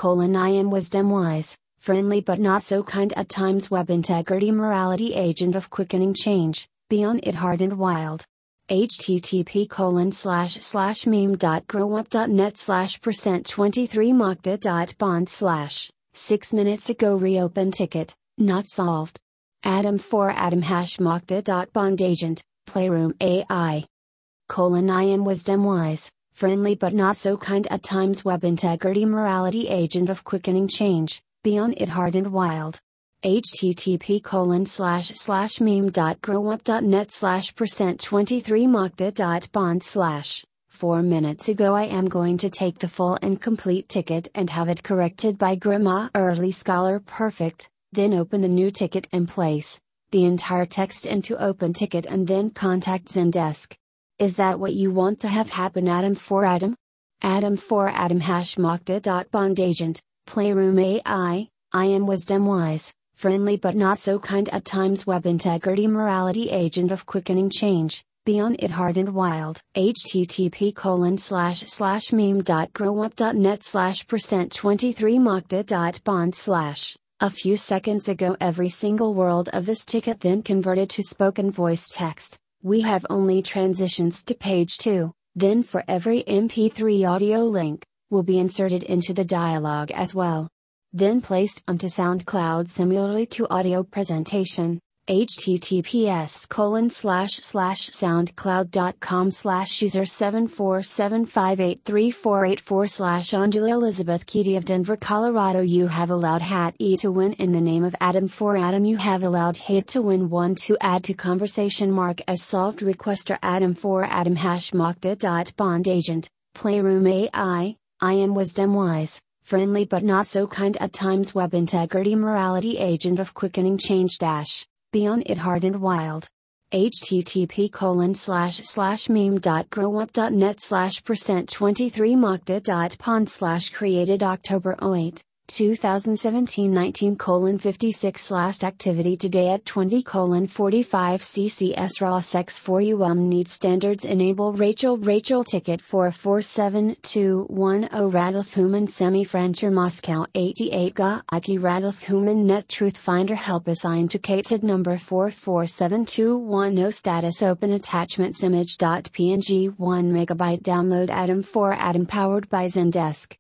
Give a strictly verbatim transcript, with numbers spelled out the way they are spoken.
colon I am wisdom wise, friendly but not so kind at times, web integrity morality agent of quickening change, beyond it hard and wild. http colon slash slash meme dot growup dot net slash percent 23 mokta dot bond slash six minutes ago reopen ticket, not solved. Adam four Adam hash mokta dot bond agent, Playroom A I. Colon I am wisdom wise, friendly but not so kind at times, web integrity morality agent of quickening change, beyond it hard and wild. http colon slash slash meme dot growup dot net slash percent 23 mokta dot bond slash four minutes ago I am going to take the full and complete ticket and have it corrected by Grandma Early Scholar Perfect, then open the new ticket and place the entire text into open ticket and then contact Zendesk. Is that what you want to have happen? Adam four Adam? Adam four Adam hash mokta dot bond agent, Playroom A I, I am wisdom wise, friendly but not so kind at times, web integrity morality agent of quickening change, beyond it hard and wild. http colon slash slash meme dot growup dot net slash percent 23 mokta dot bond slash a few seconds ago every single word of this ticket then converted to spoken voice text. We have only transitions to page two, then for every M P three audio link, will be inserted into the dialogue as well. Then placed onto SoundCloud similarly to audio presentation. https colon slash slash soundcloud.com slash user seven four seven five eight three four eight four slash Angela Elizabeth Keedy of Denver, Colorado. You have allowed hat E to win in the name of Adam for Adam. You have allowed hate to win one to add to conversation mark as solved requester Adam for Adam hash mokta dot bond agent, Playroom A I, I am wisdom wise, friendly but not so kind at times, web integrity morality agent of quickening change dash, beyond it hard and wild. http colon slash slash meme dot growup dot net slash percent 23 mokta dot pond slash created October eighth, twenty seventeen nineteen colon fifty-six last activity today at twenty colon forty-five C C S R O S X four U M need standards enable Rachel Rachel ticket four four seven two one zero Radolf Human Semi Francher Moscow eighty-eight Ga Aki Radolf Human Net Truth Finder help assigned to Kated number four four seven two one zero status open attachments image.png one megabyte download Adam four Adam powered by Zendesk.